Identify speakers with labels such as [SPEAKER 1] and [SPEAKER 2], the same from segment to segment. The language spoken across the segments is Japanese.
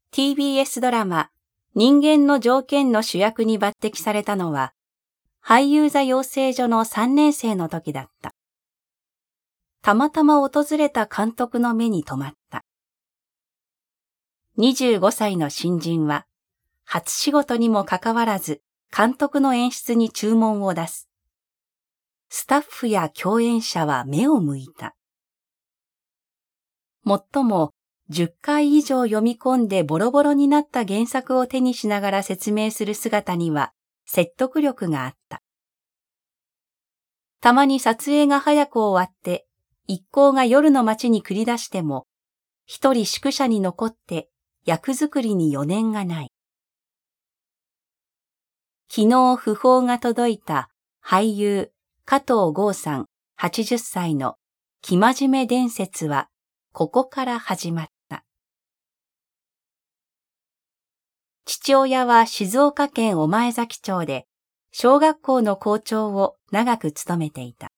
[SPEAKER 1] TBS ドラマ人間の条件の主役に抜擢されたのは俳優座養成所の3年生の時だった。たまたま訪れた監督の目に留まった。25歳の新人は初仕事にもかかわらず監督の演出に注文を出す。スタッフや共演者は目を向いた。もっとも10回以上読み込んでボロボロになった原作を手にしながら説明する姿には説得力があった。たまに撮影が早く終わって一行が夜の街に繰り出しても一人宿舎に残って役作りに余念がない。昨日訃報が届いた俳優加藤剛さん80歳の生真面目伝説はここから始まった。父親は静岡県御前崎町で小学校の校長を長く務めていた。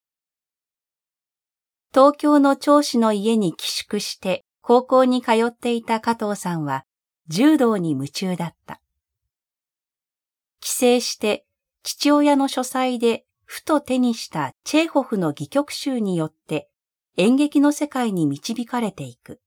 [SPEAKER 1] 東京の町子の家に寄宿して高校に通っていた加藤さんは柔道に夢中だった。帰省して父親の書斎でふと手にしたチェーホフの戯曲集によって演劇の世界に導かれていく。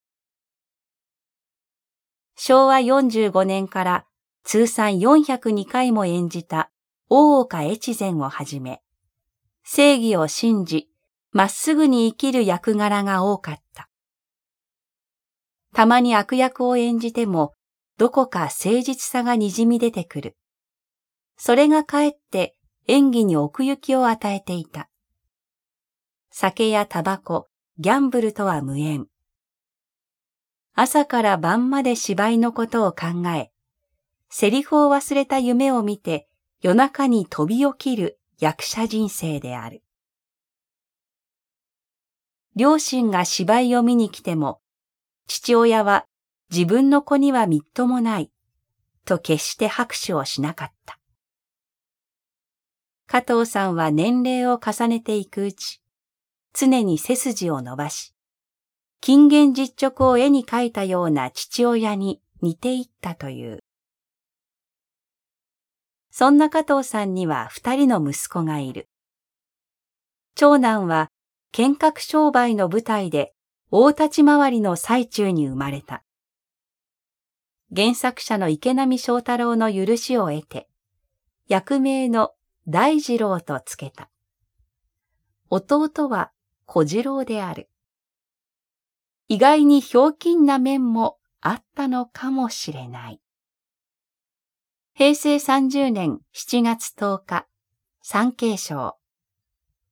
[SPEAKER 1] 昭和45年から通算402回も演じた大岡越前をはじめ、正義を信じ、まっすぐに生きる役柄が多かった。たまに悪役を演じても、どこか誠実さがにじみ出てくる。それがかえって演技に奥行きを与えていた。酒やタバコ、ギャンブルとは無縁。朝から晩まで芝居のことを考え、セリフを忘れた夢を見て夜中に飛び起きる役者人生である。両親が芝居を見に来ても、父親は自分の子にはみっともないと決して拍手をしなかった。加藤さんは年齢を重ねていくうち、常に背筋を伸ばし、金言実直を絵に描いたような父親に似ていったという。そんな加藤さんには2人の息子がいる。長男は剣客商売の舞台で大立ち回りの最中に生まれた。原作者の池波正太郎の許しを得て、役名の大二郎とつけた。弟は小次郎である。意外にひょうきんな面もあったのかもしれない。平成30年7月10日、産経省。